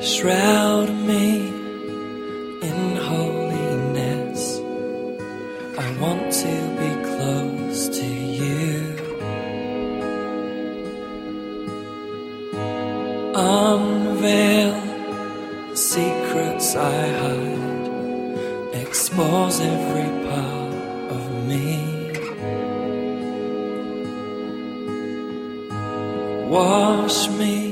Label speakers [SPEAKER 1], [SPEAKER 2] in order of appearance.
[SPEAKER 1] Shroud me in holiness. I want to be close to you. Unveil the secrets I hide. Expose every part of me. Wash me